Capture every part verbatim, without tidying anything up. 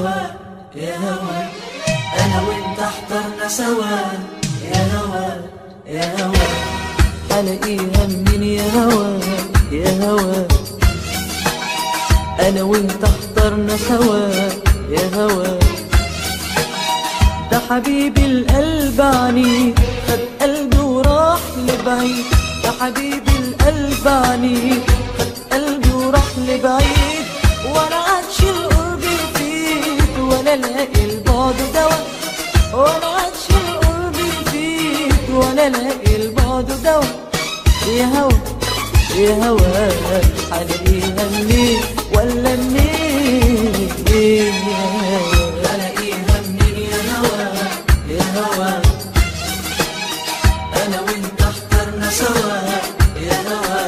هوا يا هوا، أنا وأنت احترنا سوا يا هوا يا هوا، هلاقيها منين يا هوا يا هوا، أنا وأنت احترنا سوا يا هوا. ده حبيبي القلب عنيد خد قلبي وراح لبعيد، ده حبيبي القلب عنيد خد قلبي وراح لبعيد، ولا عادش القرب يفيد ولا لاقي البعد دوا، ولا عادش القرب يفيد ولا لاقي البعد دوا. يا هوا يا هوا هلاقيها منين ولا منين يا هوا، هلاقيها منين يا هوا يا هوا، أنا وأنت احترنا سوا يا هوا.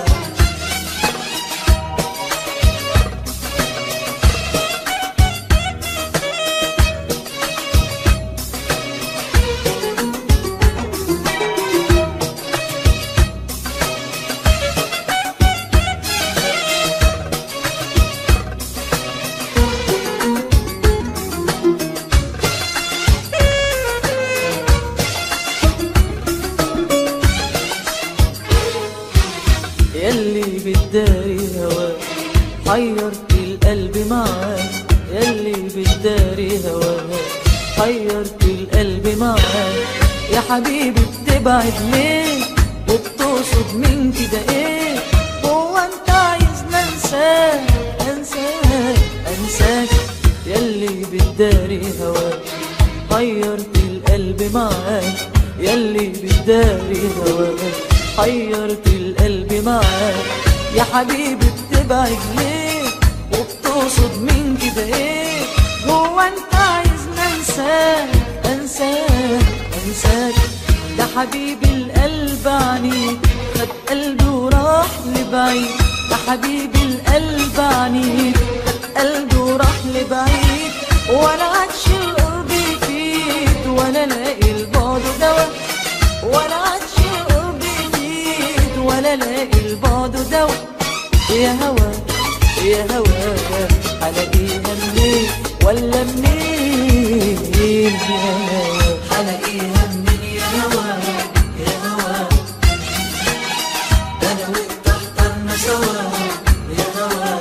ياللي بتداري هواك حيرت القلب معاك، ياللي بتداري هواك حيرت القلب معاك. يا حبيبي بتبعد ليه وبتقصد من كده ايه، هو انت عايزنا انساك انساك انساك. ياللي بتداري هواك حيرت القلب معاك، ياللي بتداري هواك حيرت القلب معاك. يا حبيبي بتبعد ليه وبتقصد من كده ايه، هو انت عايزنا انساك انساك انساك. ده حبيبي القلب عنيد خد قلبي وراح لبعيد، ده حبيبي القلب عنيد خد قلبي وراح لبعيد، ولا عادش القرب يفيد ولا لاقي البعد دوا، ولا عادش القرب يفيد ولا لاقي البعد دوا. يا هوا يا هوا هلاقيها منين ولا منين يا هوا، هلاقيها منين يا هوا يا هوا، أنا وأنت احترنا سوا يا هوا.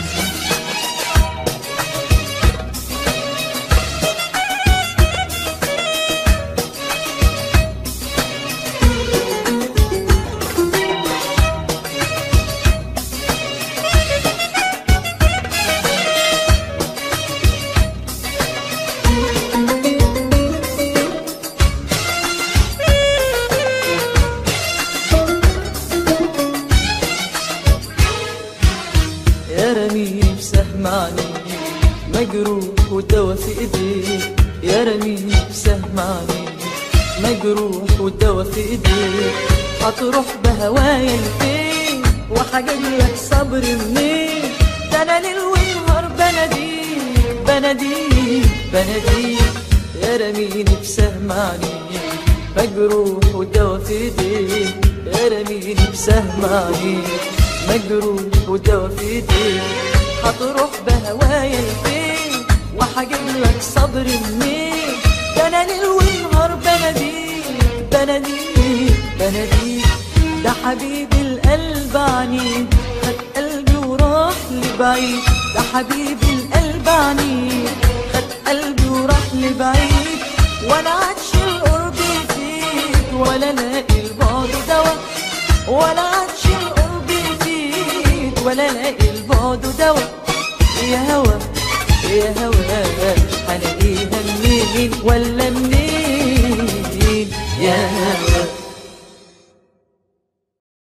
يا رميني بسهم عنيك مجروح والدوا في ايديك، يا رميني بسهم عنيك مجروح والدوا في ايديك. هتروح بهوايا لفين وحجج لك صبر منين، ده انا ليل ونهار بناديك بناديك بناديك. يا رميني بسهم عنيك مجروح والدوا في ايديك، يا رميني بسهم عنيك مجروح والدوا في ايديك. هتروح بهوايا لفين وحجب لك صبر منين، ده انا ليل ونهار بناديك بناديك بناديك. ده حبيبي القلب عنيد خد قلبي وراح لبعيد، ده حبيبي القلب عنيد خد قلبي وراح لبعيد، ولا عادش القرب يفيد ولا لاقي البعد دوا، ولا عادش القرب يفيد ولا لاقي البعد دوا. يا هوا يا هوا هلاقيها منين ولا منين